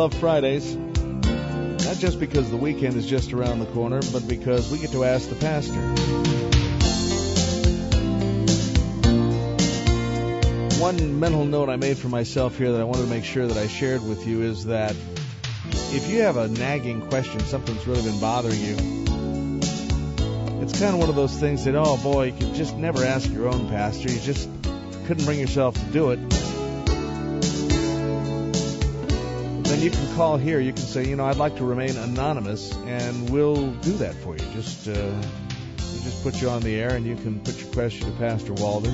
love Fridays. Not just because the weekend is just around the corner, but because we get to ask the pastor. One mental note I made for myself here that I wanted to make sure that I shared with you is that if you have a nagging question, something's really been bothering you, it's kind of one of those things that, oh boy, you could just never ask your own pastor. You just couldn't bring yourself to do it. Then you can call here. You can say, I'd like to remain anonymous, and we'll do that for you. We'll just put you on the air, and you can put your question to Pastor Walder.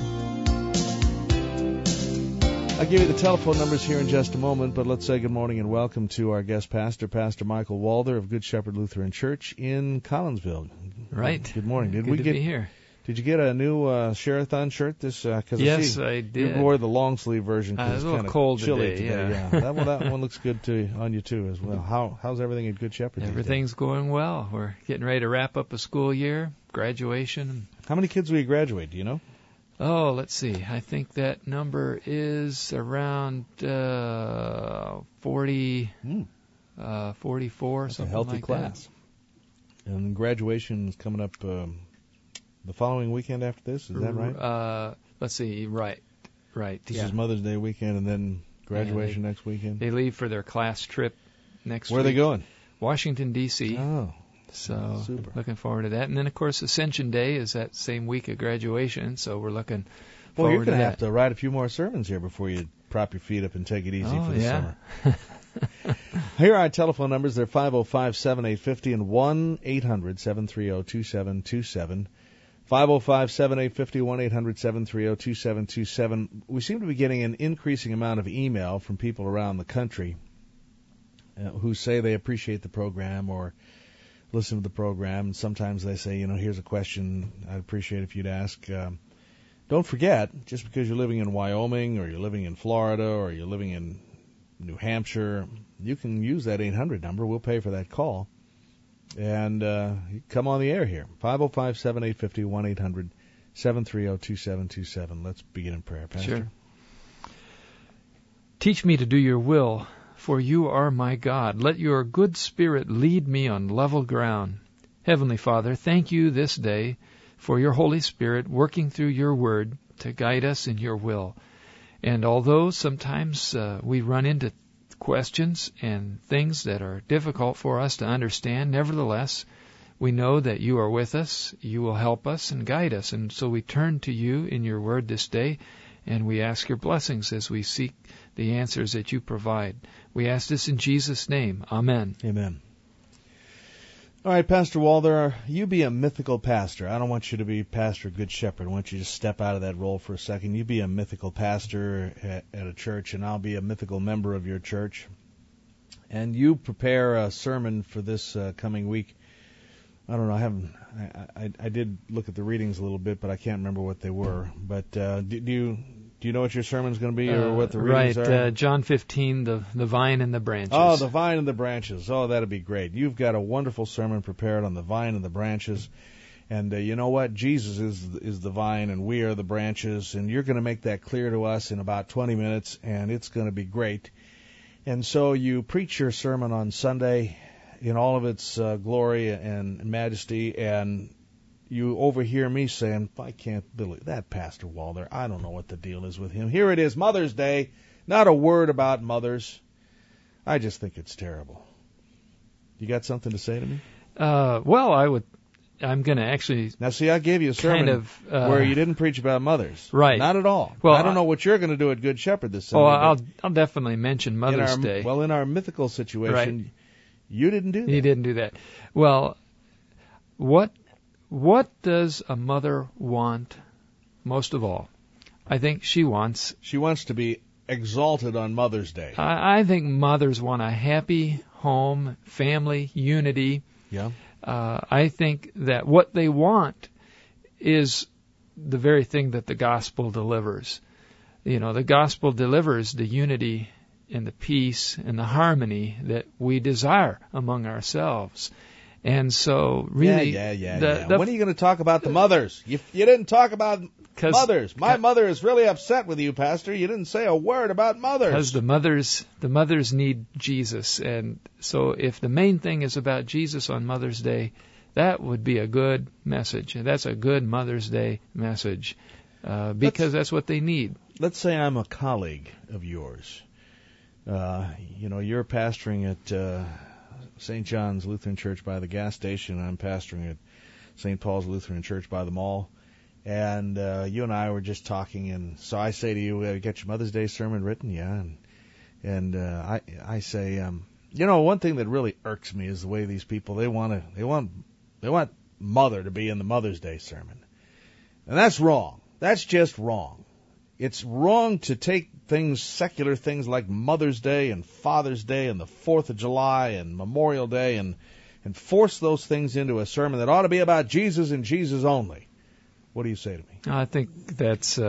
I'll give you the telephone numbers here in just a moment, but let's say good morning and welcome to our guest pastor, Pastor Michael Walder of Good Shepherd Lutheran Church in Collinsville. Right. Good morning. Good to be here. Did you get a new Share-a-thon shirt? Yes, I did. You wore the long sleeve version because it's it's kind of cold chilly today. Yeah. that one looks good on you too as well. How's everything at Good Shepherd? Everything's going well. We're getting ready to wrap up a school year, graduation. How many kids will you graduate? Do you know? Oh, let's see. I think that number is around 40, 44, That's something a healthy like class. That. And graduation is coming up the following weekend after this. Is that right? Let's see. Right. This is Mother's Day weekend, and then graduation next weekend. They leave for their class trip next week. Where are they going? Washington, D.C. Oh. So super. Looking forward to that. And then, of course, Ascension Day is that same week of graduation, so we're looking forward to that. Well, you're going to have to write a few more sermons here before you prop your feet up and take it easy for the summer. Here are our telephone numbers. They're 505-7850 and 1-800-730-2727. 505-7850, 1-800-730-2727. We seem to be getting an increasing amount of email from people around the country who say they appreciate the program or listen to the program, and sometimes they say, here's a question I'd appreciate if you'd ask. Don't forget, just because you're living in Wyoming or you're living in Florida or you're living in New Hampshire, you can use that 800 number. We'll pay for that call. And you come on the air here, 505-7850, 1-800-730-2727. Let's begin in prayer, Pastor. Sure. Teach me to do your will, for you are my God. Let your good spirit lead me on level ground. Heavenly Father, thank you this day for your Holy Spirit working through your word to guide us in your will. And although sometimes we run into questions and things that are difficult for us to understand, nevertheless, we know that you are with us, you will help us and guide us. And so we turn to you in your word this day, and we ask your blessings as we seek the answers that you provide. We ask this in Jesus' name. Amen. Amen. All right, Pastor Walder, you be a mythical pastor. I don't want you to be Pastor Good Shepherd. I want you to step out of that role for a second. You be a mythical pastor at a church, and I'll be a mythical member of your church. And you prepare a sermon for this coming week. I don't know. I did look at the readings a little bit, but I can't remember what they were. But do you know what your sermon's going to be, or what the readings are? Right, John 15, the vine and the branches. Oh, the vine and the branches. Oh, that'll be great. You've got a wonderful sermon prepared on the vine and the branches. And you know what? Jesus is the vine, and we are the branches. And you're going to make that clear to us in about 20 minutes, and it's going to be great. And so you preach your sermon on Sunday in all of its glory and majesty, and you overhear me saying, I can't believe that Pastor Walder. I don't know what the deal is with him. Here it is, Mother's Day, not a word about mothers. I just think it's terrible. You got something to say to me? Well, I'm going to actually... Now, see, I gave you a sermon where you didn't preach about mothers. Right. Not at all. Well, I don't know what you're going to do at Good Shepherd this Sunday. Oh, I'll definitely mention Mother's Day. Well, in our mythical situation, right. You didn't do that. You didn't do that. Well, what does a mother want most of all? I think she wants to be exalted on Mother's Day. I think mothers want a happy home, family, unity. Yeah. I think that what they want is the very thing that the gospel delivers. The gospel delivers the unity and the peace and the harmony that we desire among ourselves. And so, really, yeah. When are you going to talk about the mothers? You didn't talk about mothers. My mother is really upset with you, Pastor. You didn't say a word about mothers. Because the mothers need Jesus, and so if the main thing is about Jesus on Mother's Day, that would be a good message. That's a good Mother's Day message, because that's what they need. Let's say I'm a colleague of yours. You're pastoring at St. John's Lutheran Church by the gas station, and I'm pastoring at St. Paul's Lutheran Church by the mall. And you and I were just talking, and so I say to you, "Get your Mother's Day sermon written?" Yeah, and I say, one thing that really irks me is the way these people they want mother to be in the Mother's Day sermon, and that's wrong. That's just wrong. It's wrong to take secular things like Mother's Day and Father's Day and the 4th of July and Memorial Day and force those things into a sermon that ought to be about Jesus and Jesus only. What do you say to me? I think that's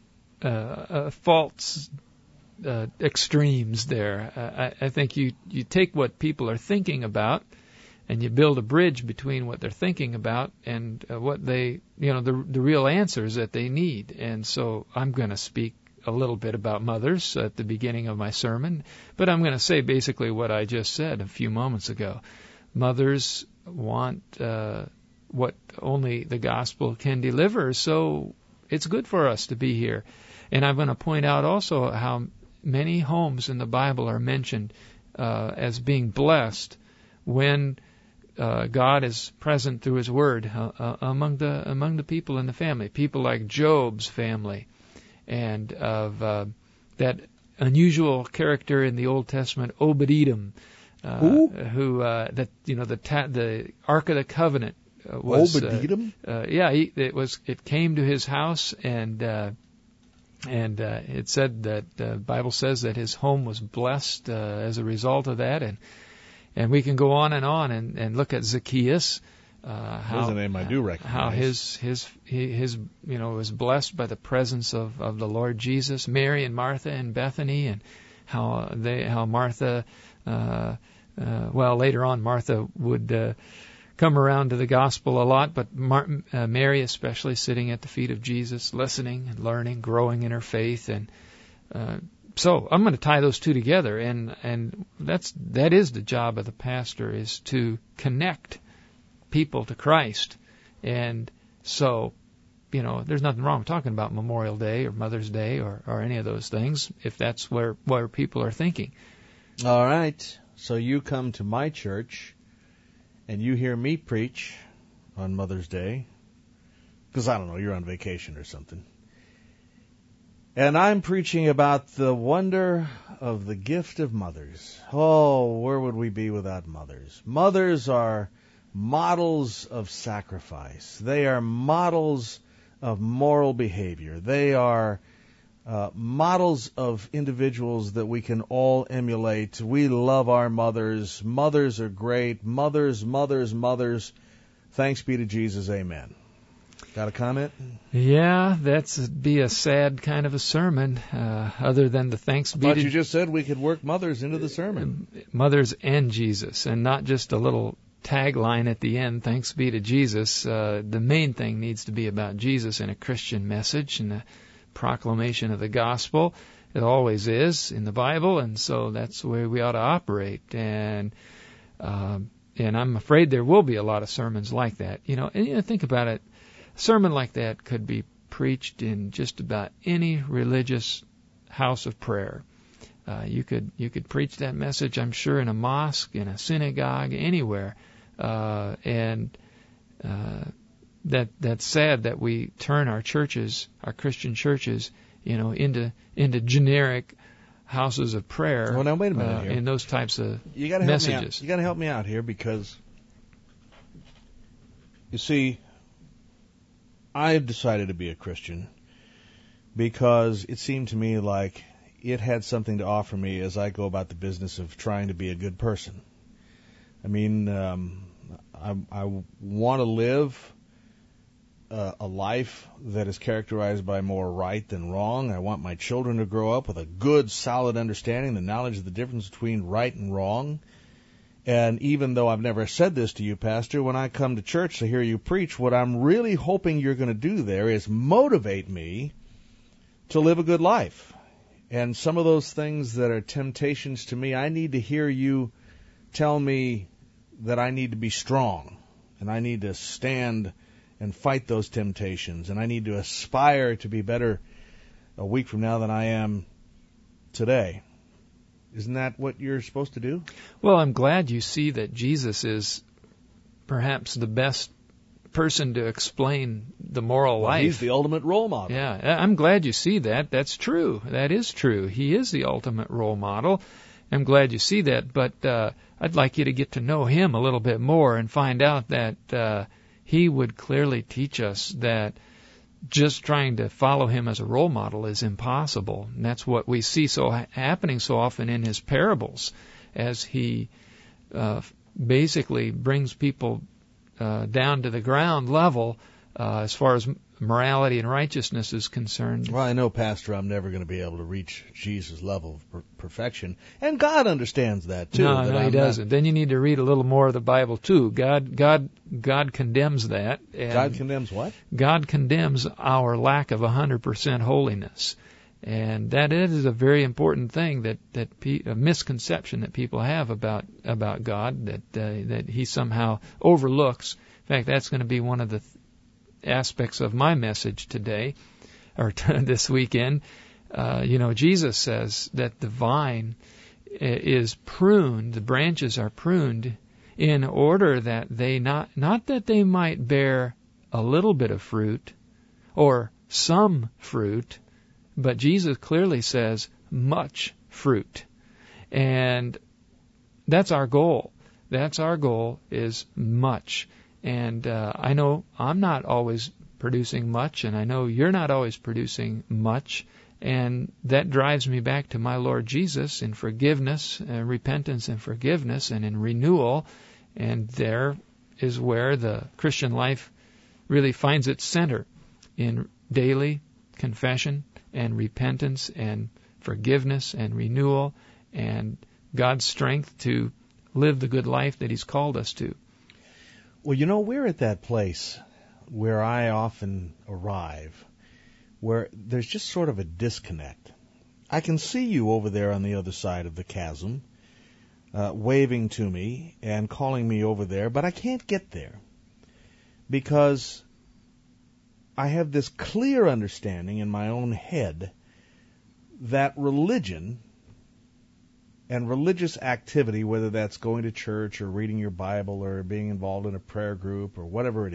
false extremes there. I think you take what people are thinking about and you build a bridge between what they're thinking about and what they, the real answers that they need. And so I'm going to speak a little bit about mothers at the beginning of my sermon, but I'm going to say basically what I just said a few moments ago. Mothers want what only the gospel can deliver, so it's good for us to be here. And I'm going to point out also how many homes in the Bible are mentioned as being blessed when God is present through His Word among the people in the family. People like Job's family, and of that unusual character in the Old Testament, Obed-Edom, who the Ark of the Covenant was. Obed-Edom? It came to his house, and it said that the Bible says that his home was blessed as a result of that, and we can go on and look at Zacchaeus. There's a name I do recognize. How his was blessed by the presence of the Lord Jesus. Mary and Martha in Bethany, and how Martha, later on Martha would come around to the gospel a lot, but Mary especially sitting at the feet of Jesus, listening and learning, growing in her faith, and so I'm going to tie those two together, and that is the job of the pastor, is to connect people to Christ. And so, there's nothing wrong with talking about Memorial Day or Mother's Day or any of those things, if that's where people are thinking. All right. So you come to my church and you hear me preach on Mother's Day, because I don't know, you're on vacation or something. And I'm preaching about the wonder of the gift of mothers. Oh, where would we be without mothers? Mothers are models of sacrifice. They are models of moral behavior. They are models of individuals that we can all emulate. We love our mothers. Mothers are great. Mothers. Thanks be to Jesus. Amen. Got a comment? Yeah, that'd be a sad kind of a sermon, other than the thanks be to... But you just said we could work mothers into the sermon. Mothers and Jesus, and not just a little tagline at the end, thanks be to Jesus. The main thing needs to be about Jesus in a Christian message and the proclamation of the gospel. It always is in the Bible, and so that's the way we ought to operate. And I'm afraid there will be a lot of sermons like that. And think about it. A sermon like that could be preached in just about any religious house of prayer. You could preach that message, I'm sure, in a mosque, in a synagogue, anywhere. That's sad that we turn our churches, our Christian churches, into generic houses of prayer. Well, now wait a minute here. In those types of messages. You got to help me out here, because you see, I've decided to be a Christian because it seemed to me like it had something to offer me as I go about the business of trying to be a good person. I mean, I want to live a life that is characterized by more right than wrong. I want my children to grow up with a good, solid understanding, the knowledge of the difference between right and wrong. And even though I've never said this to you, Pastor, when I come to church to hear you preach, what I'm really hoping you're going to do there is motivate me to live a good life. And some of those things that are temptations to me, I need to hear you tell me that I need to be strong, and I need to stand and fight those temptations, and I need to aspire to be better a week from now than I am today. Isn't that what you're supposed to do? Well, I'm glad you see that Jesus is perhaps the best person to explain the moral life. He's the ultimate role model. Yeah, I'm glad you see that. That's true. That is true. He is the ultimate role model. I'm glad you see that, but I'd like you to get to know him a little bit more and find out that he would clearly teach us that just trying to follow him as a role model is impossible. And that's what we see happening so often in his parables, as he basically brings people down to the ground level as far as morality and righteousness is concerned. Well, I know, Pastor, I'm never going to be able to reach Jesus' level of perfection, and God understands that too. No, he doesn't. Then you need to read a little more of the Bible too. God condemns that. And God condemns what? God condemns our lack of 100% holiness, and that is a very important thing a misconception that people have about God, that He somehow overlooks. In fact, that's going to be one of the aspects of my message today, or this weekend. Jesus says that the vine is pruned, the branches are pruned in order that they not that they might bear a little bit of fruit or some fruit, but Jesus clearly says much fruit. And that's our goal. That's our goal, is much. And I know I'm not always producing much, and I know you're not always producing much, and that drives me back to my Lord Jesus in forgiveness, repentance and forgiveness, and in renewal. And there is where the Christian life really finds its center, in daily confession and repentance and forgiveness and renewal and God's strength to live the good life that He's called us to. Well, we're at that place where I often arrive, where there's just sort of a disconnect. I can see you over there on the other side of the chasm, waving to me and calling me over there, but I can't get there because I have this clear understanding in my own head that religion and religious activity, whether that's going to church or reading your Bible or being involved in a prayer group or whatever it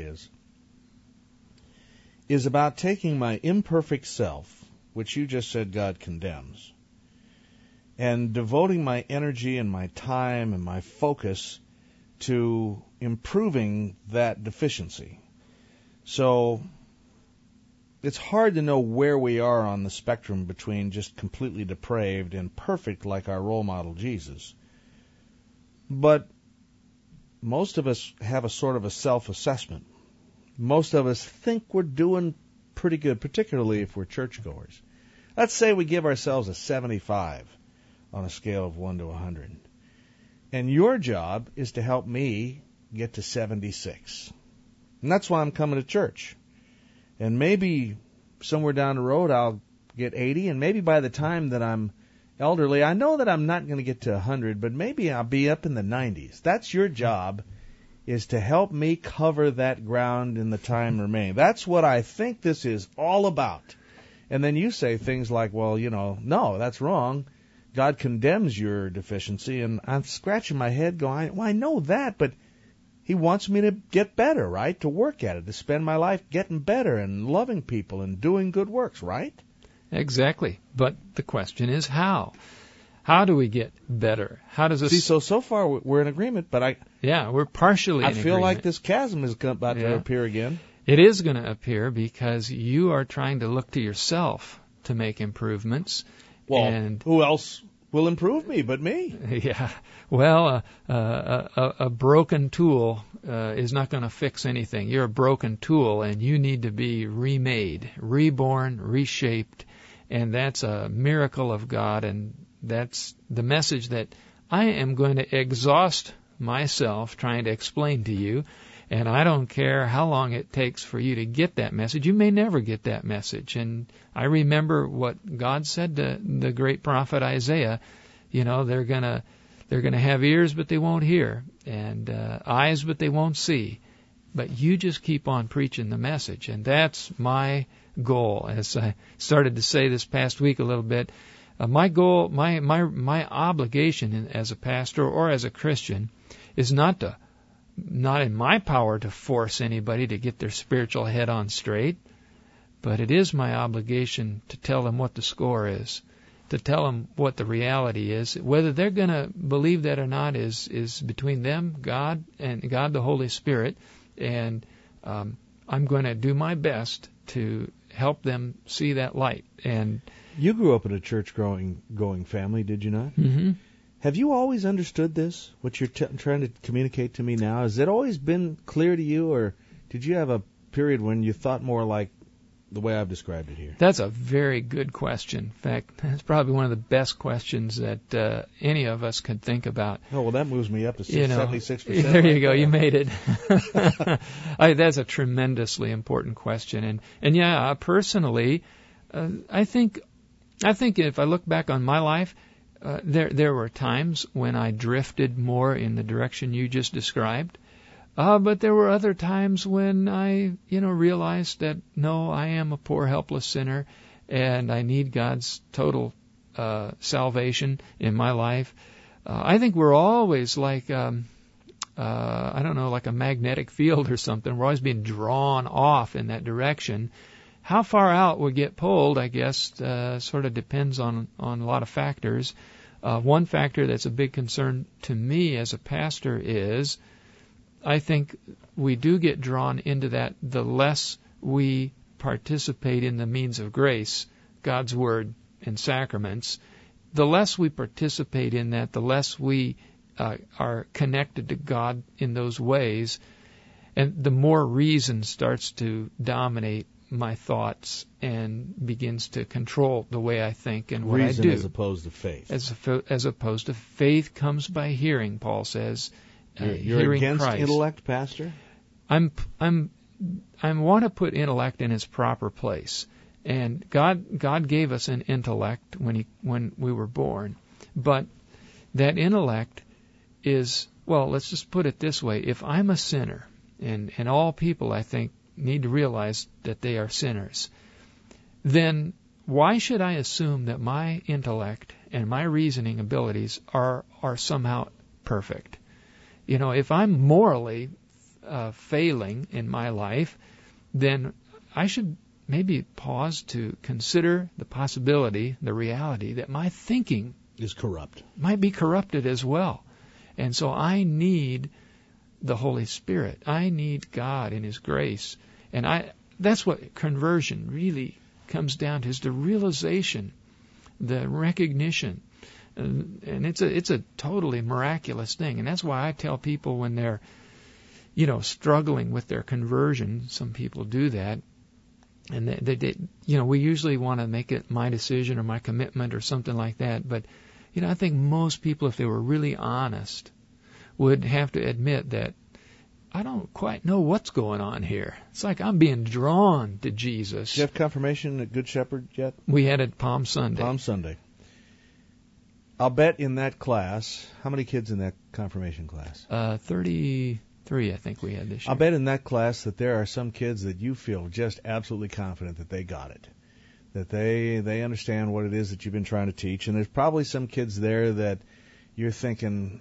is about taking my imperfect self, which you just said God condemns, and devoting my energy and my time and my focus to improving that deficiency. So it's hard to know where we are on the spectrum between just completely depraved and perfect like our role model Jesus. But most of us have a sort of a self-assessment. Most of us think we're doing pretty good, particularly if we're churchgoers. Let's say we give ourselves a 75 on a scale of 1 to 100. And your job is to help me get to 76. And that's why I'm coming to church. And maybe somewhere down the road I'll get 80, and maybe by the time that I'm elderly, I know that I'm not going to get to 100, but maybe I'll be up in the 90s. That's your job, is to help me cover that ground in the time remaining. That's what I think this is all about. And then you say things like, well, no, that's wrong. God condemns your deficiency, and I'm scratching my head going, well, I know that, but He wants me to get better, right? To work at it, to spend my life getting better and loving people and doing good works, right? Exactly. But the question is how? How do we get better? How does this... See, so far we're in agreement, but we're partially in agreement. I feel like this chasm is about to appear again. It is going to appear because you are trying to look to yourself to make improvements. Well, and who else will improve me but me? Yeah. Well, a broken tool is not going to fix anything. You're a broken tool, and you need to be remade, reborn, reshaped, and that's a miracle of God, and that's the message that I am going to exhaust myself trying to explain to you, and I don't care how long it takes for you to get that message. You may never get that message. And I remember what God said to the great prophet Isaiah. You know, they're gonna have ears, but they won't hear, and eyes, but they won't see. But you just keep on preaching the message, and that's my goal. As I started to say this past week a little bit, my goal, my obligation as a pastor or as a Christian is not in my power to force anybody to get their spiritual head on straight, but it is my obligation to tell them what the score is, to tell them what the reality is. Whether they're going to believe that or not is between them, God, and God the Holy Spirit, and I'm going to do my best to help them see that light. And you grew up in a church-going family, did you not? Mm-hmm. Have you always understood this, what you're trying to communicate to me now? Has it always been clear to you, or did you have a period when you thought more like the way I've described it here? That's a very good question. In fact, that's probably one of the best questions that any of us could think about. Oh, well, that moves me up to 76%. There you go. You made it. That's a tremendously important question. And yeah, personally, I think if I look back on my life, there were times when I drifted more in the direction you just described. But there were other times when I, realized that, no, I am a poor, helpless sinner, and I need God's total salvation in my life. I think we're always like, like a magnetic field or something. We're always being drawn off in that direction. How far out we get pulled, I guess, sort of depends on a lot of factors. One factor that's a big concern to me as a pastor is I think we do get drawn into that the less we participate in the means of grace, God's Word and sacraments. The less we participate in that, the less we are connected to God in those ways, and the more reason starts to dominate my thoughts and begins to control the way I think and what reason I do. As opposed to faith. As opposed to faith comes by hearing, Paul says. You're against Christ. Intellect, Pastor? I want to put intellect in its proper place, and God gave us an intellect when we were born, but that intellect is, well, let's just put it this way: if I'm a sinner, and all people, I think, need to realize that they are sinners, then why should I assume that my intellect and my reasoning abilities are somehow perfect? If I'm morally failing in my life, then I should maybe pause to consider the possibility, the reality, that my thinking is corrupt, might be corrupted as well. And so I need the Holy Spirit. I need God in His grace. And that's what conversion really comes down to, is the realization, the recognition. And it's a totally miraculous thing. And that's why I tell people when they're, struggling with their conversion, some people do that, and they we usually want to make it my decision or my commitment or something like that. But, I think most people, if they were really honest, would have to admit that I don't quite know what's going on here. It's like I'm being drawn to Jesus. Did you have confirmation at Good Shepherd yet? We had it Palm Sunday. Palm Sunday. I'll bet in that class, how many kids in that confirmation class? 33, I think we had this year. I'll bet in that class that there are some kids that you feel just absolutely confident that they got it, that they understand what it is that you've been trying to teach. And there's probably some kids there that you're thinking,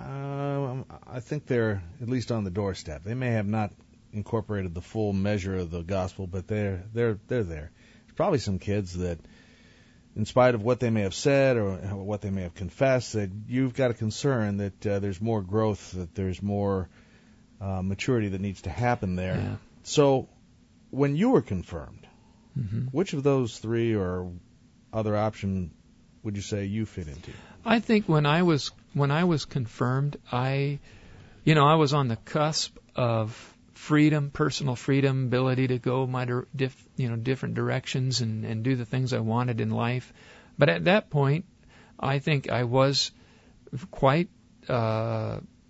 I think they're at least on the doorstep. They may have not incorporated the full measure of the gospel, but they're there. There's probably some kids that, in spite of what they may have said or what they may have confessed, that you've got a concern that there's more growth, that there's more maturity that needs to happen there. Yeah. So when you were confirmed, mm-hmm. which of those three or other option would you say you fit into? I think when I was confirmed, I was on the cusp of freedom, personal freedom, ability to go my different directions and do the things I wanted in life. But at that point, I think I was quite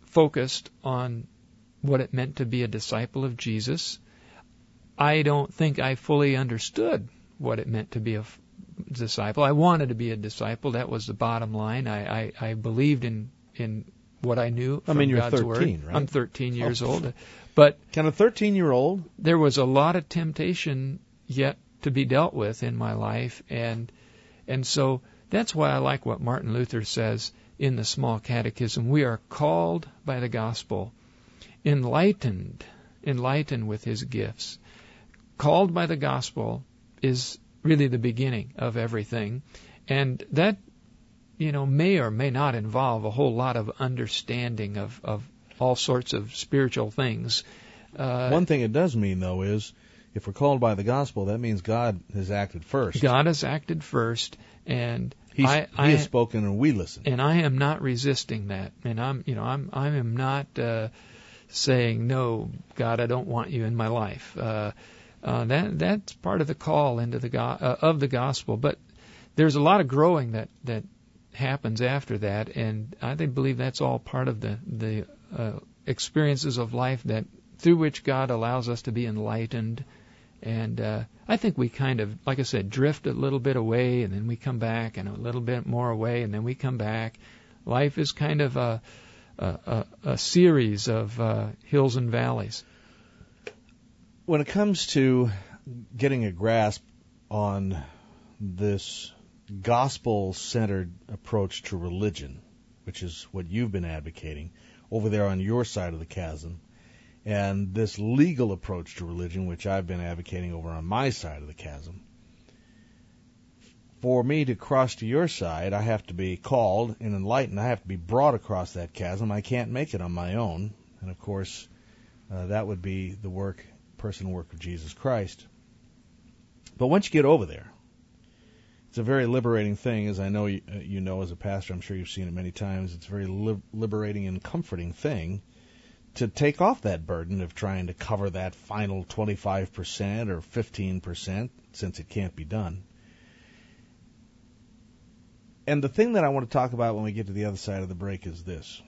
focused on what it meant to be a disciple of Jesus. I don't think I fully understood what it meant to be a disciple. I wanted to be a disciple. That was the bottom line. I believed in what I knew from you're God's 13, Word. right? I'm 13 years old. But can a 13-year-old? There was a lot of temptation yet to be dealt with in my life, and so that's why I like what Martin Luther says in the Small Catechism. We are called by the gospel, enlightened with his gifts. Called by the gospel is really the beginning of everything, and that may or may not involve a whole lot of understanding of all sorts of spiritual things. One thing it does mean, though, is if we're called by the gospel, that means God has acted first. God has acted first, and He has spoken, and we listen. And I am not resisting that, and I am not saying, no, God, I don't want you in my life. That's part of the call into of the gospel. But there's a lot of growing that happens after that, and I believe that's all part of the experiences of life that through which God allows us to be enlightened. And I think we kind of, like I said, drift a little bit away, and then we come back, and a little bit more away, and then we come back. Life is kind of a series of hills and valleys. When it comes to getting a grasp on this gospel-centered approach to religion, which is what you've been advocating over there on your side of the chasm, and this legal approach to religion, which I've been advocating over on my side of the chasm, for me to cross to your side, I have to be called and enlightened. I have to be brought across that chasm. I can't make it on my own. And, of course, that would be the personal work of Jesus Christ. But once you get over there, it's a very liberating thing, as I know you know as a pastor. I'm sure you've seen it many times. It's a very liberating and comforting thing to take off that burden of trying to cover that final 25% or 15%, since it can't be done. And the thing that I want to talk about when we get to the other side of the break is this.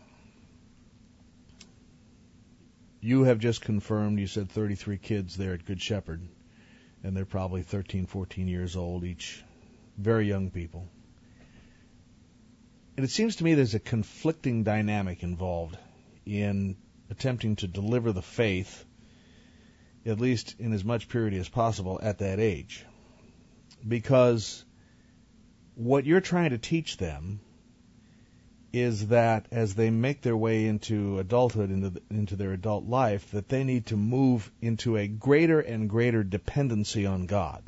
You have just confirmed, you said 33 kids there at Good Shepherd, and they're probably 13, 14 years old each, very young people. And it seems to me there's a conflicting dynamic involved in attempting to deliver the faith, at least in as much purity as possible, at that age. Because what you're trying to teach them is that as they make their way into adulthood, into their adult life, that they need to move into a greater and greater dependency on God.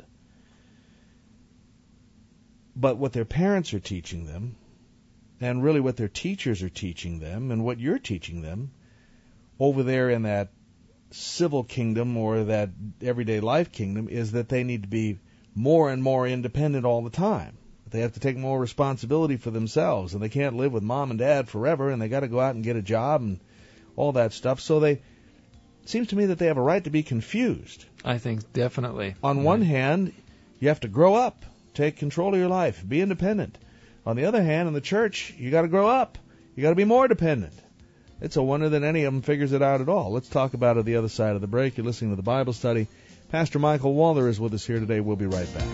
But what their parents are teaching them, and really what their teachers are teaching them, and what you're teaching them over there in that civil kingdom or that everyday life kingdom, is that they need to be more and more independent all the time. They have to take more responsibility for themselves, and they can't live with mom and dad forever, and they got to go out and get a job and all that stuff. So it seems to me that they have a right to be confused. I think definitely. On one hand, you have to grow up, take control of your life, be independent. On the other hand, in the church, you got to grow up. You got to be more dependent. It's a wonder that any of them figures it out at all. Let's talk about it the other side of the break. You're listening to the Bible Study. Pastor Michael Walther is with us here today. We'll be right back.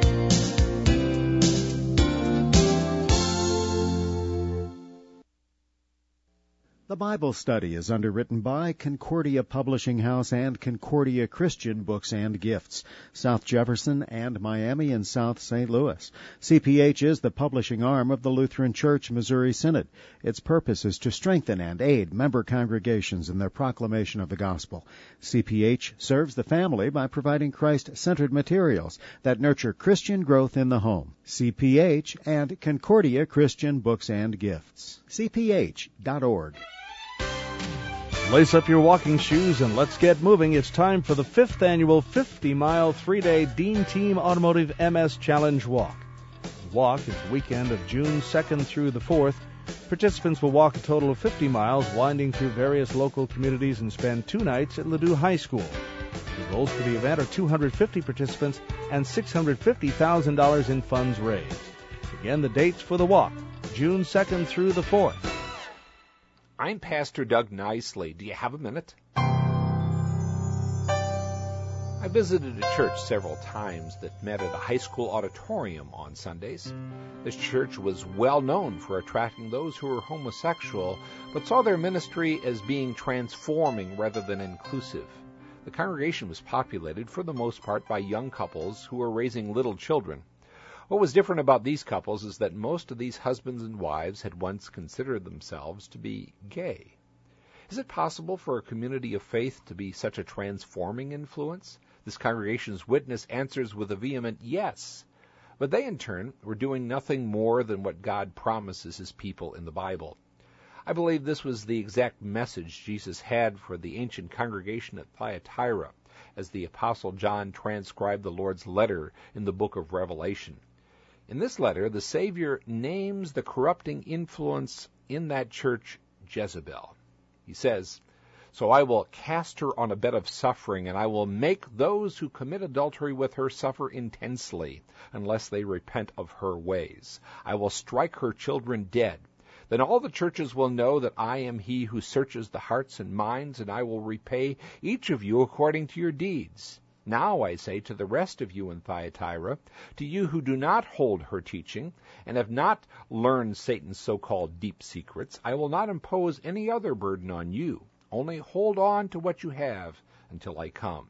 The Bible Study is underwritten by Concordia Publishing House and Concordia Christian Books and Gifts, South Jefferson and Miami and South St. Louis. CPH is the publishing arm of the Lutheran Church Missouri Synod. Its purpose is to strengthen and aid member congregations in their proclamation of the gospel. CPH serves the family by providing Christ-centered materials that nurture Christian growth in the home. CPH and Concordia Christian Books and Gifts. CPH.org. Lace up your walking shoes and let's get moving. It's time for the 5th annual 50-mile 3-day Dean Team Automotive MS Challenge Walk. The walk is the weekend of June 2nd through the 4th. Participants will walk a total of 50 miles, winding through various local communities and spend 2 nights at Ladue High School. The goals for the event are 250 participants and $650,000 in funds raised. Again, the dates for the walk, June 2nd through the 4th. I'm Pastor Doug Nicely. Do you have a minute? I visited a church several times that met at a high school auditorium on Sundays. This church was well known for attracting those who were homosexual, but saw their ministry as being transforming rather than inclusive. The congregation was populated for the most part by young couples who were raising little children. What was different about these couples is that most of these husbands and wives had once considered themselves to be gay. Is it possible for a community of faith to be such a transforming influence? This congregation's witness answers with a vehement yes. But they, in turn, were doing nothing more than what God promises His people in the Bible. I believe this was the exact message Jesus had for the ancient congregation at Thyatira, as the Apostle John transcribed the Lord's letter in the book of Revelation. In this letter, the Savior names the corrupting influence in that church Jezebel. He says, "So I will cast her on a bed of suffering, and I will make those who commit adultery with her suffer intensely, unless they repent of her ways. I will strike her children dead. Then all the churches will know that I am He who searches the hearts and minds, and I will repay each of you according to your deeds. Now I say to the rest of you in Thyatira, to you who do not hold her teaching, and have not learned Satan's so-called deep secrets, I will not impose any other burden on you. Only hold on to what you have until I come."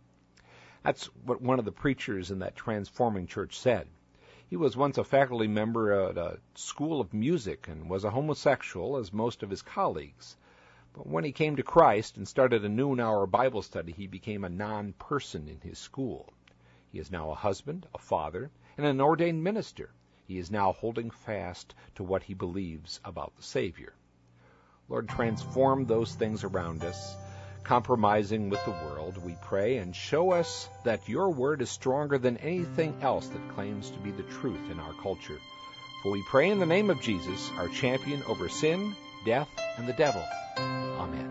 That's what one of the preachers in that transforming church said. He was once a faculty member at a school of music and was a homosexual, as most of his colleagues. But when he came to Christ and started a noon-hour Bible study, he became a non-person in his school. He is now a husband, a father, and an ordained minister. He is now holding fast to what he believes about the Savior. Lord, transform those things around us, compromising with the world, we pray, and show us that your word is stronger than anything else that claims to be the truth in our culture. For we pray in the name of Jesus, our champion over sin, death, and the devil. Amen.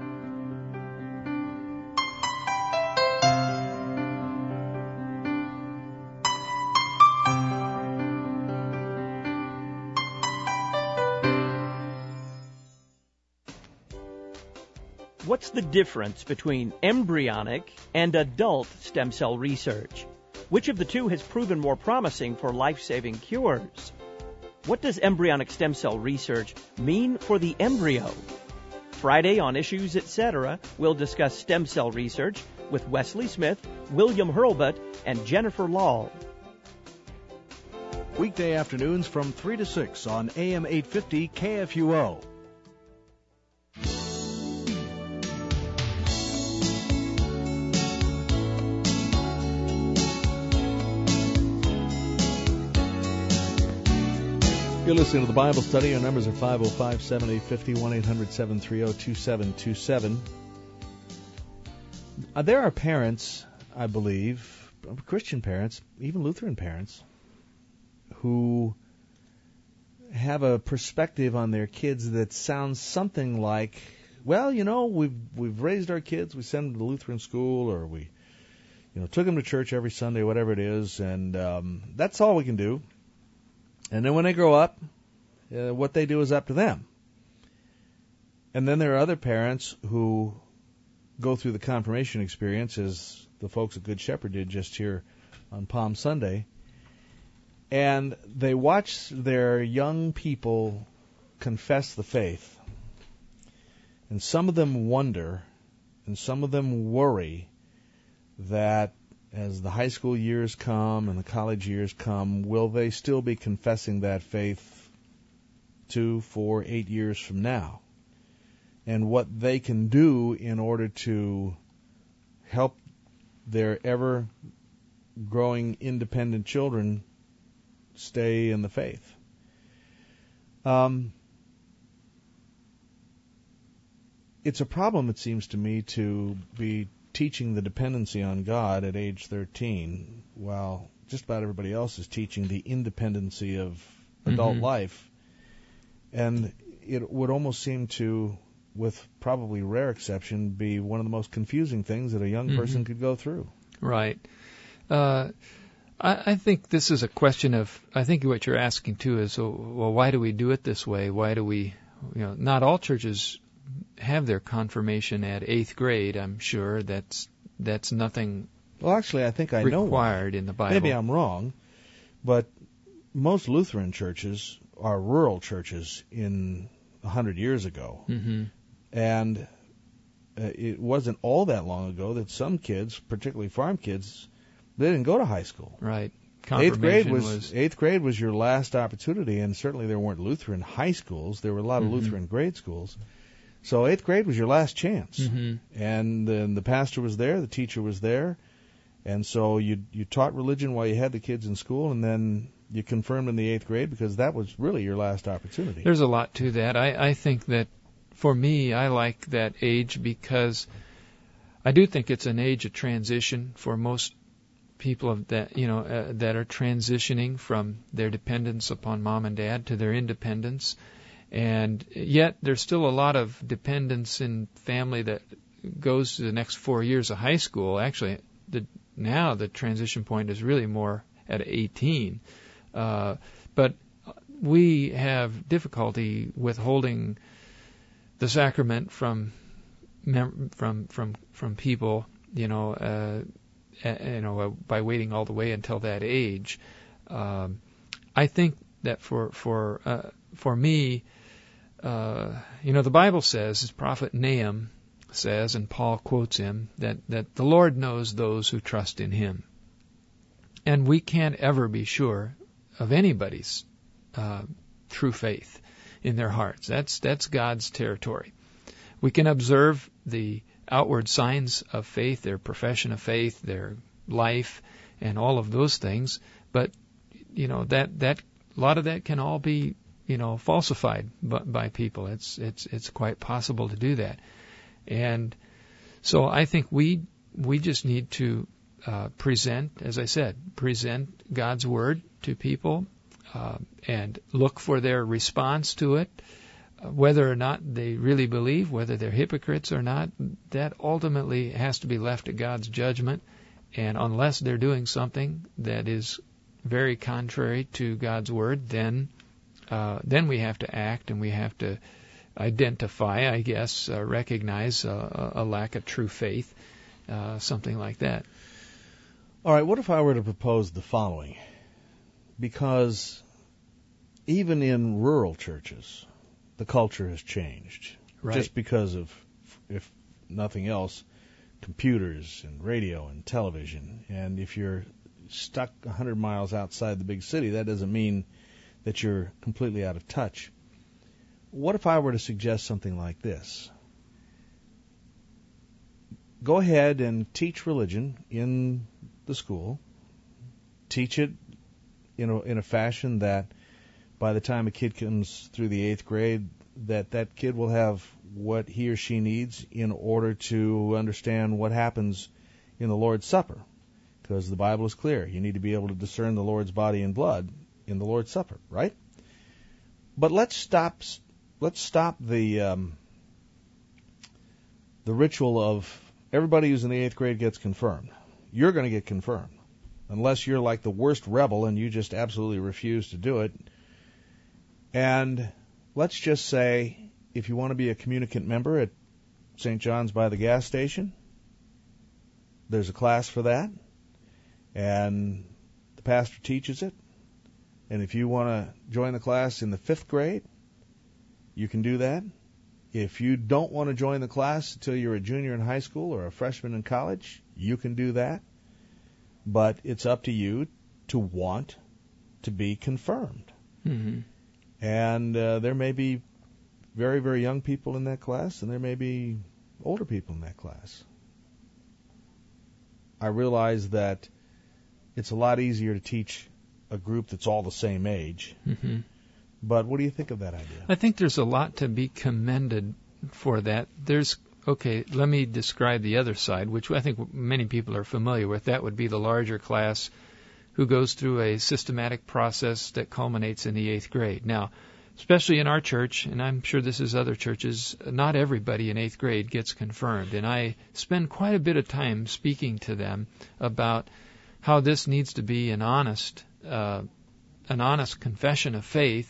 What's the difference between embryonic and adult stem cell research? Which of the two has proven more promising for life-saving cures? What does embryonic stem cell research mean for the embryo? Friday on Issues Etc., we'll discuss stem cell research with Wesley Smith, William Hurlbut, and Jennifer Lahl. Weekday afternoons from 3 to 6 on AM 850 KFUO. You're listening to the Bible Study. Our numbers are 505-7850, 1-800-730-2727. There are parents, I believe, Christian parents, even Lutheran parents, who have a perspective on their kids that sounds something like, well, you know, we've raised our kids, we send them to Lutheran school, or we, took them to church every Sunday, whatever it is, and that's all we can do. And then when they grow up, what they do is up to them. And then there are other parents who go through the confirmation experience, as the folks at Good Shepherd did just here on Palm Sunday, and they watch their young people confess the faith. And some of them wonder, and some of them worry that as the high school years come and the college years come, will they still be confessing that faith 2, 4, 8 years from now? And what they can do in order to help their ever-growing independent children stay in the faith. It's a problem, it seems to me, to be teaching the dependency on God at age 13, while just about everybody else is teaching the independency of adult life. And it would almost seem to, with probably rare exception, be one of the most confusing things that a young person could go through. Right. I think this is a question of, I think what you're asking too is, well, why do we do it this way? Why do we, not all churches have their confirmation at 8th grade, I'm sure. That's nothing Well, actually, I think I know required in the Bible. Maybe I'm wrong, but most Lutheran churches are rural churches in 100 years ago. Mm-hmm. And it wasn't all that long ago that some kids, particularly farm kids, they didn't go to high school. Right. Eighth grade was your last opportunity, and certainly there weren't Lutheran high schools. There were a lot of Lutheran grade schools. So 8th grade was your last chance. Mm-hmm. And then the pastor was there, the teacher was there, and so you taught religion while you had the kids in school, and then you confirmed in the 8th grade because that was really your last opportunity. There's a lot to that. I think that for me, I like that age because I do think it's an age of transition for most people that that are transitioning from their dependence upon mom and dad to their independence, and yet there's still a lot of dependence in family that goes to the next 4 years of high school. Actually, now the transition point is really more at 18, but we have difficulty withholding the sacrament from people, by waiting all the way until that age. I think that for me, the Bible says, as Prophet Nahum says, and Paul quotes him, that the Lord knows those who trust in Him, and we can't ever be sure of anybody's true faith in their hearts. That's God's territory. We can observe the outward signs of faith, their profession of faith, their life, and all of those things. But that a lot of that can all be falsified by people. It's quite possible to do that, and so I think we just need to present God's Word to people and look for their response to it. Whether or not they really believe, whether they're hypocrites or not, that ultimately has to be left to God's judgment. And unless they're doing something that is very contrary to God's Word, then we have to act, and we have to identify, I guess, recognize a lack of true faith, something like that. All right, what if I were to propose the following? Because even in rural churches, the culture has changed. Right. Just because of, if nothing else, computers and radio and television. And if you're stuck 100 miles outside the big city, that doesn't mean that you're completely out of touch. What if I were to suggest something like this? Go ahead and teach religion in the school. Teach it in a fashion that by the time a kid comes through the 8th grade, that kid will have what he or she needs in order to understand what happens in the Lord's Supper. Because the Bible is clear. You need to be able to discern the Lord's body and blood in the Lord's Supper, right? But let's stop the ritual of everybody who's in the 8th grade gets confirmed. You're going to get confirmed. Unless you're like the worst rebel and you just absolutely refuse to do it. And let's just say, if you want to be a communicant member at St. John's by the gas station, there's a class for that, and the pastor teaches it. And if you want to join the class in the 5th grade, you can do that. If you don't want to join the class until you're a junior in high school or a freshman in college, you can do that. But it's up to you to want to be confirmed. Mm-hmm. And there may be very, very young people in that class, and there may be older people in that class. I realize that it's a lot easier to teach a group that's all the same age. Mm-hmm. But what do you think of that idea? I think there's a lot to be commended for that. Let me describe the other side, which I think many people are familiar with. That would be the larger class who goes through a systematic process that culminates in the 8th grade. Now, especially in our church, and I'm sure this is other churches, not everybody in 8th grade gets confirmed. And I spend quite a bit of time speaking to them about how this needs to be an honest confession of faith,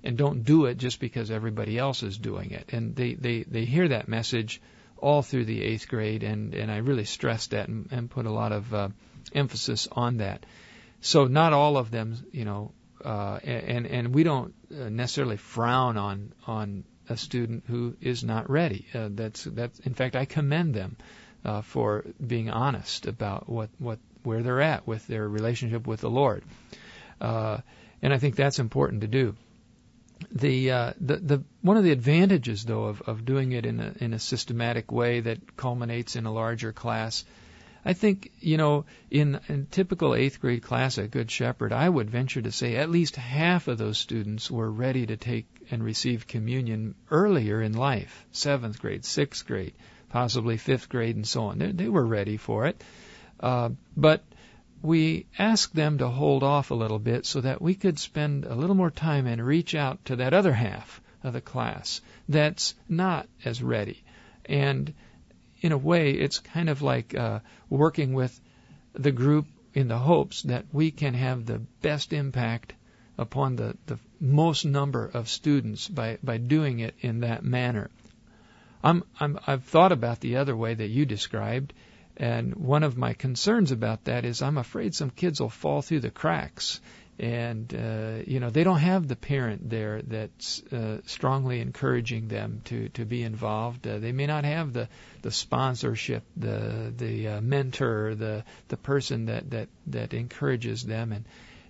and don't do it just because everybody else is doing it. And they hear that message all through the 8th grade, and I really stressed that and put a lot of emphasis on that. So not all of them, and we don't necessarily frown on a student who is not ready. That's in fact, I commend them for being honest about where they're at with their relationship with the Lord, and I think that's important to do. The one of the advantages, though, of doing it in a systematic way that culminates in a larger class, I think, in a typical 8th grade class at Good Shepherd, I would venture to say at least half of those students were ready to take and receive communion earlier in life, 7th grade, 6th grade, possibly 5th grade, and so on. They were ready for it. But we asked them to hold off a little bit so that we could spend a little more time and reach out to that other half of the class that's not as ready. And in a way, it's kind of like working with the group in the hopes that we can have the best impact upon the most number of students by doing it in that manner. I've thought about the other way that you described, and one of my concerns about that is I'm afraid some kids will fall through the cracks. And, they don't have the parent there that's strongly encouraging them to be involved. They may not have the sponsorship, the mentor, the person that encourages them.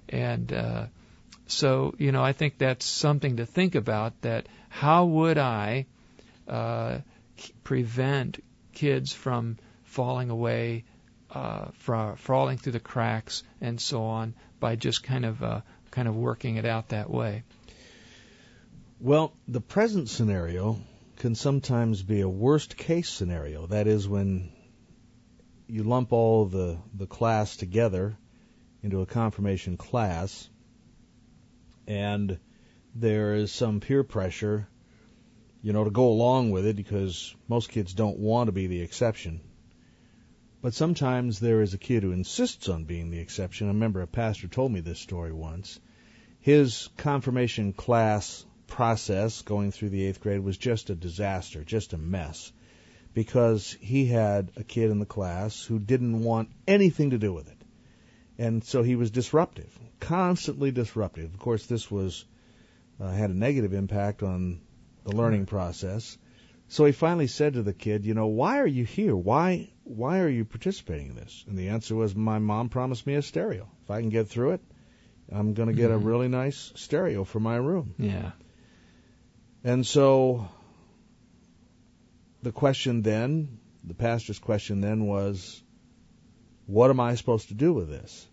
So, I think that's something to think about, that how would I prevent kids from falling away, falling through the cracks and so on, by just kind of working it out that way. Well, the present scenario can sometimes be a worst case scenario. That is when you lump all the class together into a confirmation class, and there is some peer pressure, to go along with it, because most kids don't want to be the exception. But sometimes there is a kid who insists on being the exception. I remember a pastor told me this story once. His confirmation class process going through the 8th grade was just a disaster, just a mess, because he had a kid in the class who didn't want anything to do with it. And so he was disruptive, constantly disruptive. Of course, this was had a negative impact on the learning process. So he finally said to the kid, why are you here? Why are you participating in this? And the answer was, my mom promised me a stereo. If I can get through it, I'm going to get a really nice stereo for my room. Yeah. And so the pastor's question then was, what am I supposed to do with this?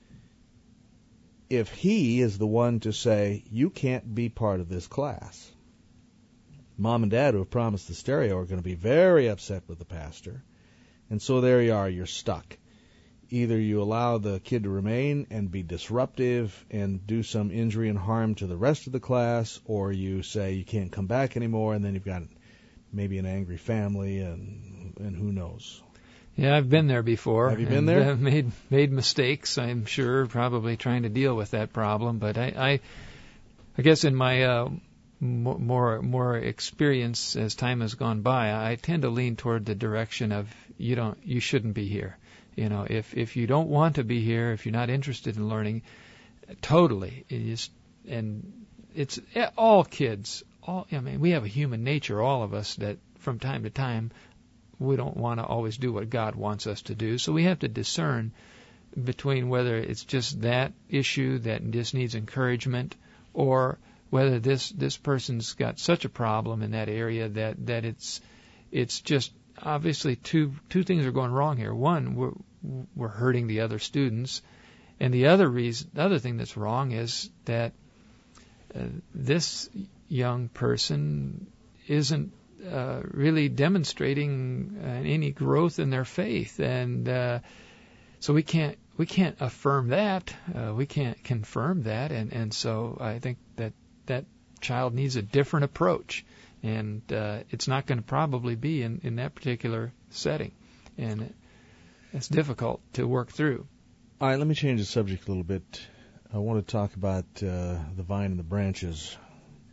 If he is the one to say, you can't be part of this class, Mom and Dad, who have promised the stereo, are going to be very upset with the pastor. And so there you are, you're stuck. Either you allow the kid to remain and be disruptive and do some injury and harm to the rest of the class, or you say you can't come back anymore, and then you've got maybe an angry family, and who knows. Yeah, I've been there before. Have you been there? I've made mistakes, I'm sure, probably trying to deal with that problem. But I guess in my more experience as time has gone by, I tend to lean toward the direction of you shouldn't be here. If you don't want to be here, if you're not interested in learning, totally. It's all kids. We have a human nature, all of us, that from time to time we don't want to always do what God wants us to do. So we have to discern between whether it's just that issue that just needs encouragement, or whether this person's got such a problem in that area that it's just obviously two things are going wrong here. One, we're hurting the other students, and the other thing that's wrong is that this young person isn't really demonstrating any growth in their faith, and so we can't affirm that. We can't confirm that, and so I think that child needs a different approach, and it's not going to probably be in that particular setting, and it's difficult to work through. All right, let me change the subject a little bit. I want to talk about the vine and the branches.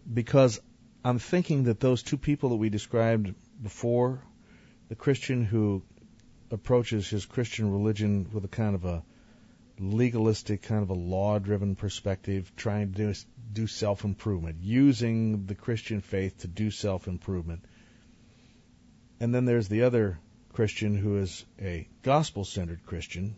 because I'm thinking that those two people that we described before, the Christian who approaches his Christian religion with a kind of a legalistic, kind of a law-driven perspective, trying to do self-improvement, using the Christian faith to do self-improvement. And then there's the other Christian who is a gospel-centered Christian,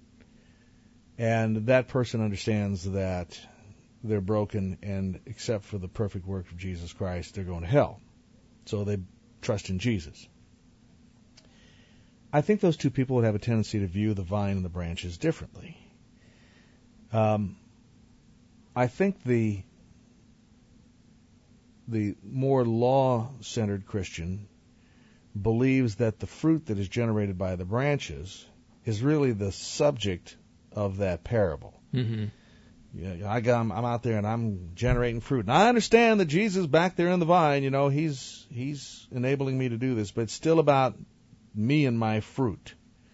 and that person understands that they're broken, and except for the perfect work of Jesus Christ, they're going to hell. So they trust in Jesus. I think those two people would have a tendency to view the vine and the branches differently. I think the more law-centered Christian believes that the fruit that is generated by the branches is really the subject of that parable. Mm-hmm. Yeah, I'm out there and I'm generating fruit, and I understand that Jesus back there in the vine, he's enabling me to do this, but it's still about me and my fruit.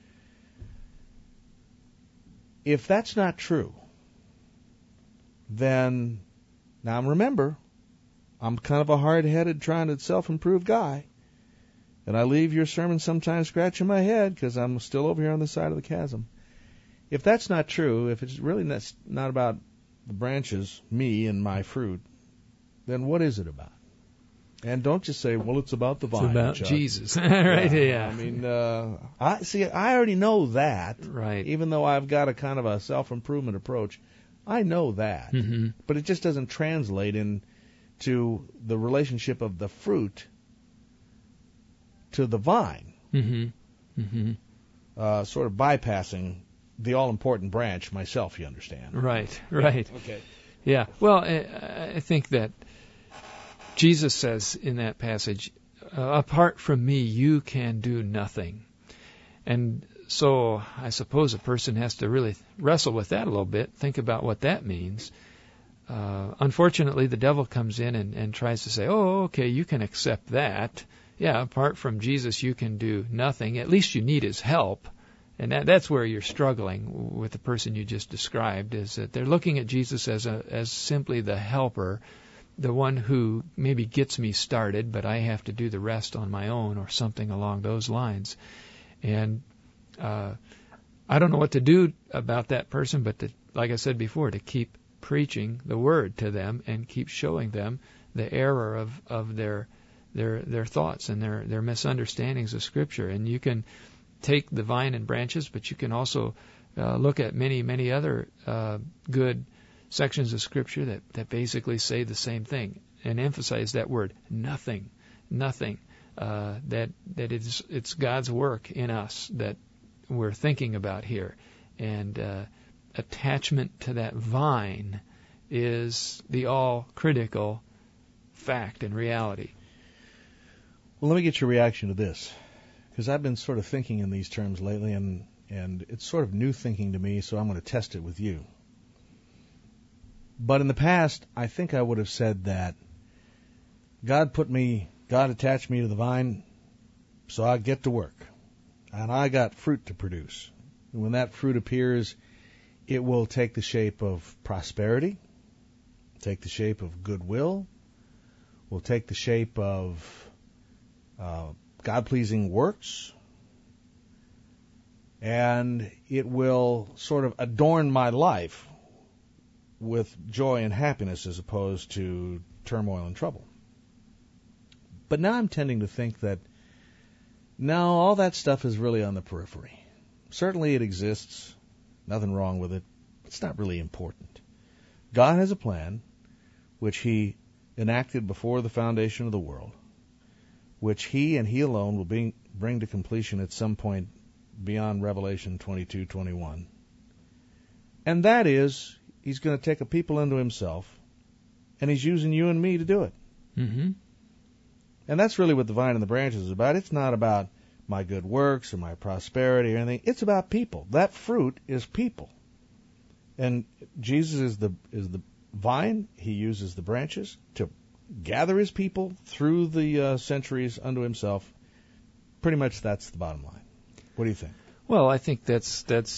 If that's not true, then, now remember, I'm kind of a hard-headed, trying to self-improve guy, and I leave your sermon sometimes scratching my head because I'm still over here on the side of the chasm. If that's not true, if it's really not about the branches, me and my fruit, then what is it about? And don't just say, well, it's about the vine. It's about Chuck. Jesus. Right, yeah. I mean, I already know that. Right. Even though I've got a kind of a self-improvement approach, I know that. Mm-hmm. But it just doesn't translate into the relationship of the fruit to the vine. Mm-hmm. Mm-hmm. Sort of bypassing the all-important branch myself, you understand. Right. Okay. Yeah. Well, I think that Jesus says in that passage, apart from me, you can do nothing. And so I suppose a person has to really wrestle with that a little bit, think about what that means. Unfortunately, the devil comes in and tries to say, oh, okay, you can accept that. Yeah, apart from Jesus, you can do nothing. At least you need his help. And that's where you're struggling with the person you just described, is that they're looking at Jesus as simply the helper, the one who maybe gets me started, but I have to do the rest on my own, or something along those lines. And I don't know what to do about that person, but like I said before, to keep preaching the word to them and keep showing them the error of their thoughts and their misunderstandings of Scripture. And you can take the vine and branches, but you can also look at many other good sections of Scripture that basically say the same thing and emphasize that word, nothing. That it's God's work in us that we're thinking about here, and attachment to that vine is the all-critical fact and reality. Well, let me get your reaction to this, because I've been sort of thinking in these terms lately, and it's sort of new thinking to me, so I'm going to test it with you. But in the past, I think I would have said that God attached me to the vine, so I get to work, and I got fruit to produce. And when that fruit appears, it will take the shape of prosperity, take the shape of goodwill, will take the shape of God-pleasing works, and it will sort of adorn my life with joy and happiness as opposed to turmoil and trouble. But now I'm tending to think that, no, all that stuff is really on the periphery. Certainly it exists, nothing wrong with it, but it's not really important. God has a plan which he enacted before the foundation of the world, which he and he alone will bring to completion at some point beyond Revelation 22:21. And that is, he's going to take a people unto himself, and he's using you and me to do it. Mm-hmm. And that's really what the vine and the branches is about. It's not about my good works or my prosperity or anything. It's about people. That fruit is people. And Jesus is the vine. He uses the branches to gather his people through the centuries unto himself. Pretty much that's the bottom line. What do you think? Well, I think that's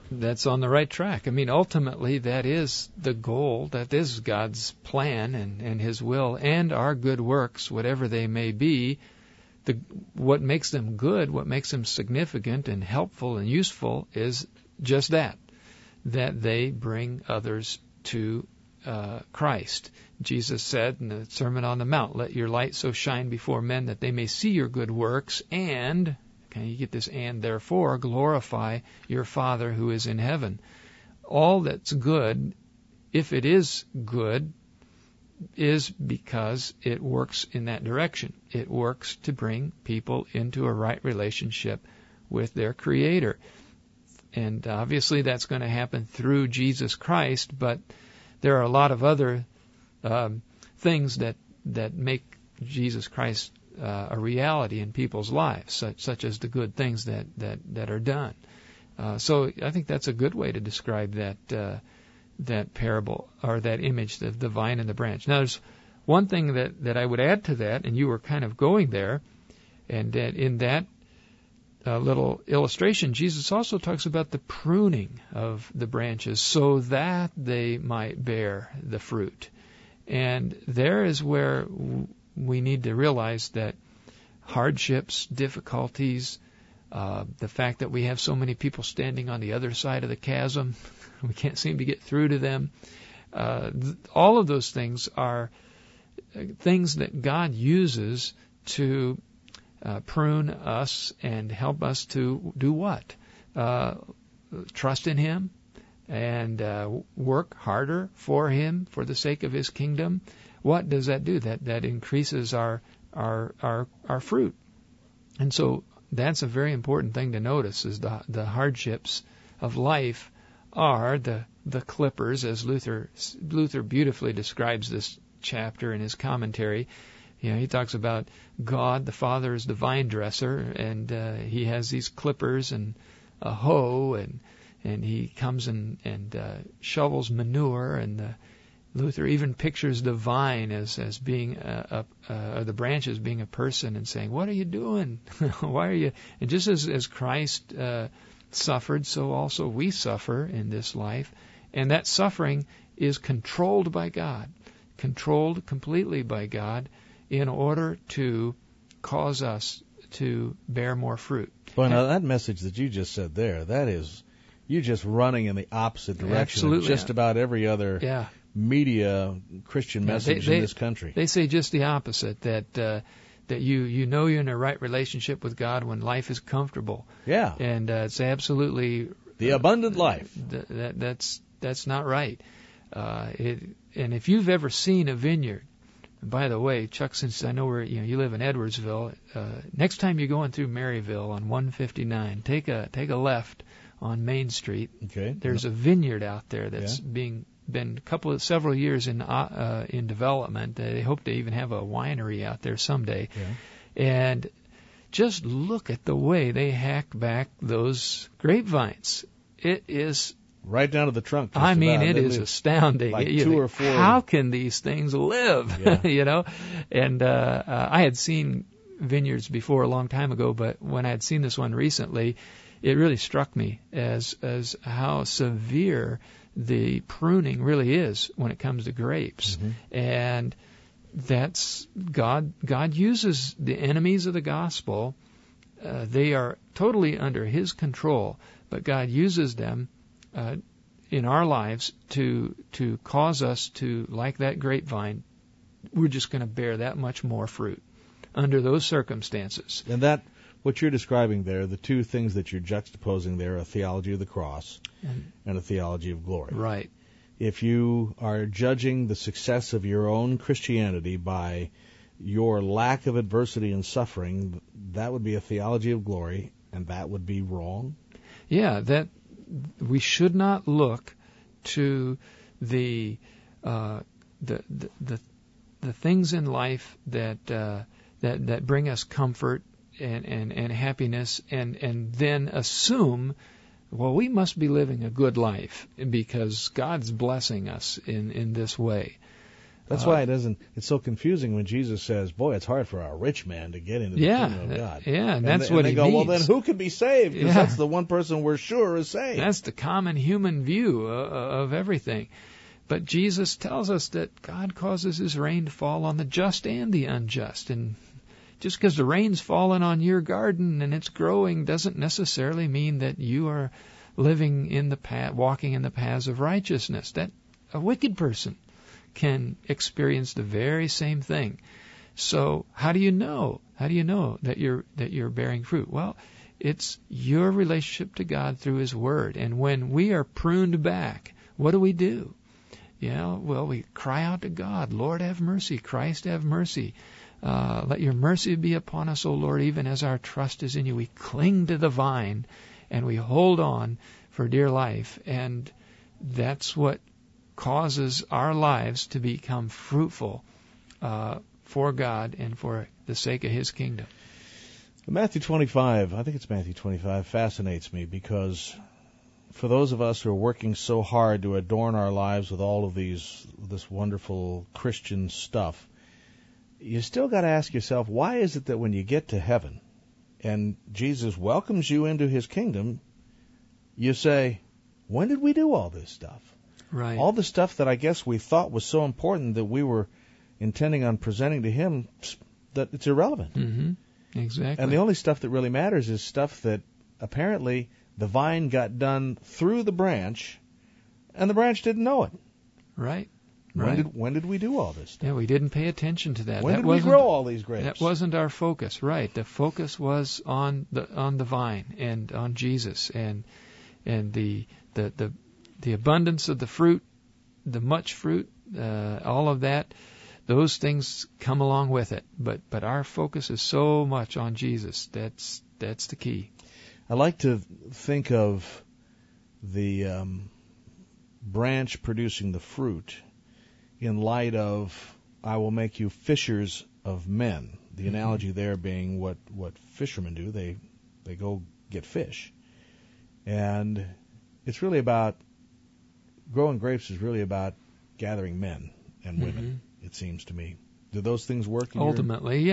that's on the right track. I mean, ultimately, that is the goal. That is God's plan and His will, and our good works, whatever they may be. What makes them good, what makes them significant and helpful and useful is just that they bring others to Christ. Jesus said in the Sermon on the Mount, "Let your light so shine before men that they may see your good works and," can you get this "and therefore," "glorify your Father who is in heaven." All that's good, if it is good, is because it works in that direction. It works to bring people into a right relationship with their Creator. And obviously that's going to happen through Jesus Christ, but there are a lot of other things that make Jesus Christ a reality in people's lives, such as the good things that are done. So I think that's a good way to describe that parable, or that image, the vine and the branch. Now, there's one thing that I would add to that, and you were kind of going there, and that in that little illustration, Jesus also talks about the pruning of the branches so that they might bear the fruit. And there is where we need to realize that hardships, difficulties, the fact that we have so many people standing on the other side of the chasm, we can't seem to get through to them. All of those things are things that God uses to prune us and help us to do what? Trust in Him and work harder for Him for the sake of His kingdom. What does that do? That increases our fruit. And so that's a very important thing to notice, is the hardships of life are the clippers, as Luther beautifully describes this chapter in his commentary. You know, he talks about God, the Father, is the vine dresser, and He has these clippers and a hoe, and He comes and shovels manure, and Luther even pictures the vine as being the branch as being a person, and saying, "What are you doing? Why are you?" And just as Christ suffered, so also we suffer in this life, and that suffering is controlled by God, controlled completely by God, in order to cause us to bear more fruit. Well, now that message that you just said there, that is, you're just running in the opposite direction of just about every other media Christian message in this country. They say just the opposite, that you know you're in a right relationship with God when life is comfortable. Yeah. And it's absolutely the abundant life. That's not right. And if you've ever seen a vineyard, by the way, Chuck, since I know you live in Edwardsville, next time you're going through Maryville on 159, take a left on Main Street. Okay. There's a vineyard out there that's been several years in development. They hope to even have a winery out there someday. Yeah. And just look at the way they hacked back those grapevines. It is right down to the trunk. I mean, it is astounding. Like 2 or 4. How can these things live? Yeah. You know, and I had seen vineyards before a long time ago, but when I had seen this one recently, it really struck me as how severe the pruning really is when it comes to grapes. Mm-hmm. And that's God uses the enemies of the gospel. They are totally under His control, but God uses them in our lives to cause us to, like that grapevine, we're just going to bear that much more fruit under those circumstances. And that, what you're describing there, the two things that you're juxtaposing there, a theology of the cross and a theology of glory. Right. If you are judging the success of your own Christianity by your lack of adversity and suffering, that would be a theology of glory, and that would be wrong. Yeah, that we should not look to the things in life that bring us comfort and happiness, and then assume, well, we must be living a good life because God's blessing us in this way. That's why it's so confusing when Jesus says, boy, it's hard for a rich man to get into the kingdom of God. Yeah, and that's what he means. Well, then who can be saved? Because that's the one person we're sure is saved. That's the common human view of everything. But Jesus tells us that God causes His rain to fall on the just and the unjust. And just because the rain's fallen on your garden and it's growing doesn't necessarily mean that you are living in the path, walking in the paths of righteousness. That a wicked person can experience the very same thing. So how do you know? How do you know that you're bearing fruit? Well, it's your relationship to God through His Word. And when we are pruned back, what do? Well, we cry out to God, Lord, have mercy. Christ, have mercy. Let your mercy be upon us, O Lord, even as our trust is in you. We cling to the vine and we hold on for dear life. And that's what causes our lives to become fruitful for God and for the sake of His kingdom. Matthew 25, I think it's Matthew 25, fascinates me because for those of us who are working so hard to adorn our lives with all of this wonderful Christian stuff, you still got to ask yourself, why is it that when you get to heaven and Jesus welcomes you into His kingdom, you say, when did we do all this stuff? Right. All the stuff that I guess we thought was so important that we were intending on presenting to Him, that it's irrelevant. Mm-hmm. Exactly. And the only stuff that really matters is stuff that apparently the vine got done through the branch, and the branch didn't know it. Right. When did we do all this stuff? Yeah, we didn't pay attention to that. When did we grow all these grapes? That wasn't our focus. Right. The focus was on the vine and on Jesus and the abundance of the fruit, the much fruit, all of that. Those things come along with it. But our focus is so much on Jesus. That's the key. I like to think of the branch producing the fruit in light of, I will make you fishers of men. The analogy there being what fishermen do. They go get fish. And it's really about, growing grapes is really about gathering men and women, it seems to me. Do those things work? Ultimately.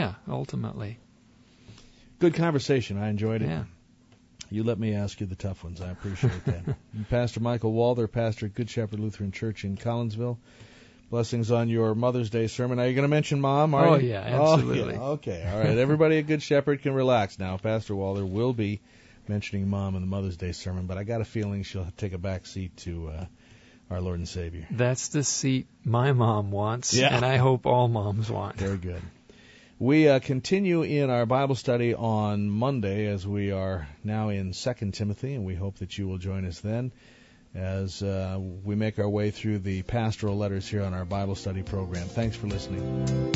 Good conversation. I enjoyed it. Yeah. You let me ask you the tough ones. I appreciate that. Pastor Michael Walther, pastor at Good Shepherd Lutheran Church in Collinsville. Blessings on your Mother's Day sermon. Are you going to mention Mom? Yeah, absolutely. Oh, yeah. Okay, all right. Everybody at Good Shepherd can relax now. Pastor Walther will be mentioning Mom in the Mother's Day sermon, but I got a feeling she'll take a back seat to our Lord and Savior. That's the seat my mom wants, and I hope all moms want. Very good. We continue in our Bible study on Monday as we are now in 2 Timothy, and we hope that you will join us then as we make our way through the pastoral letters here on our Bible study program. Thanks for listening.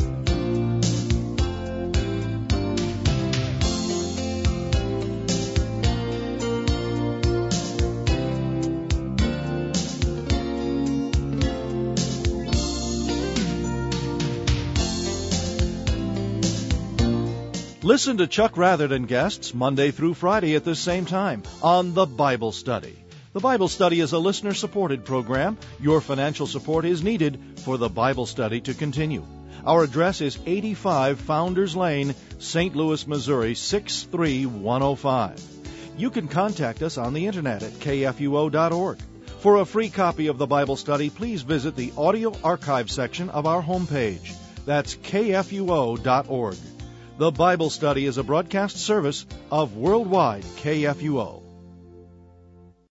Listen to Chuck Rather and guests Monday through Friday at this same time on The Bible Study. The Bible Study is a listener-supported program. Your financial support is needed for the Bible Study to continue. Our address is 85 Founders Lane, St. Louis, Missouri, 63105. You can contact us on the internet at kfuo.org. For a free copy of the Bible Study, please visit the audio archive section of our homepage. That's kfuo.org. The Bible Study is a broadcast service of Worldwide KFUO.